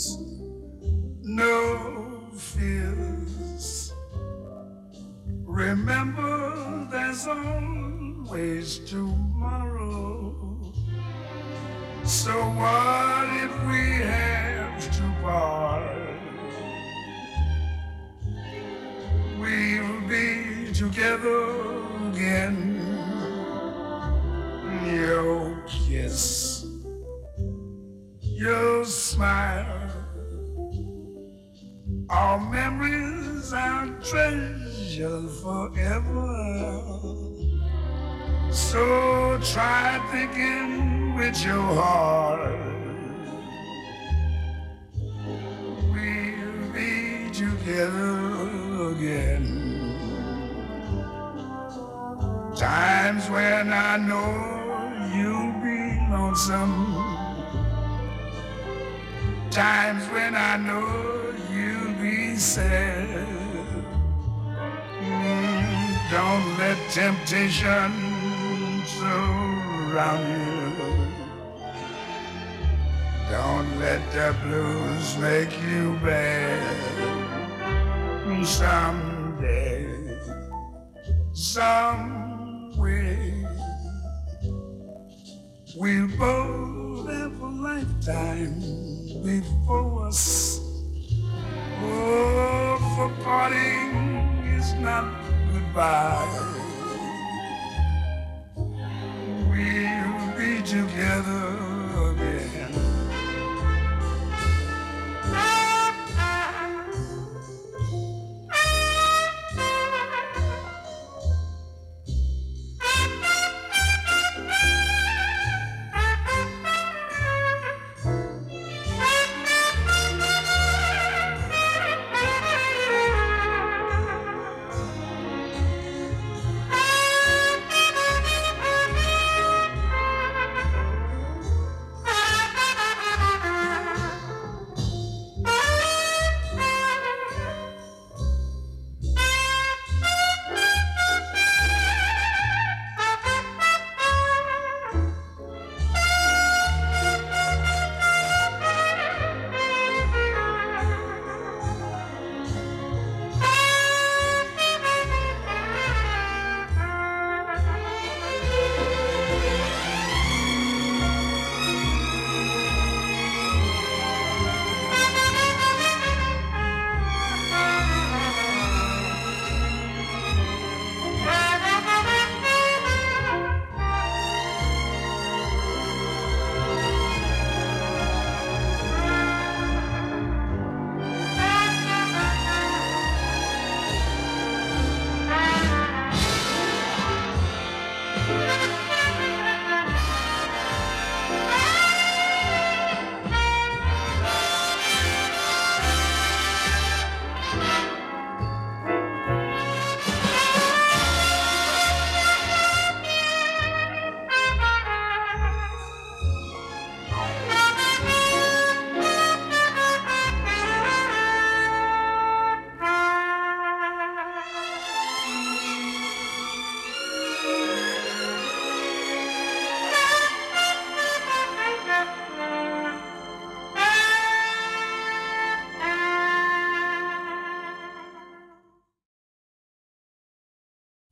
no fears. Remember, there's always tomorrow. So what if we have to part? We'll be together again. Your kiss, your smile, all memories I'll treasure forever. So try thinking with your heart. We'll be together again. Times when I know you'll be lonesome. Times when I know you'll be sad. Don't let temptation surround you. Don't let the blues make you bad. Someday, some way, we'll both have a lifetime before us. Oh, for parting is not goodbye.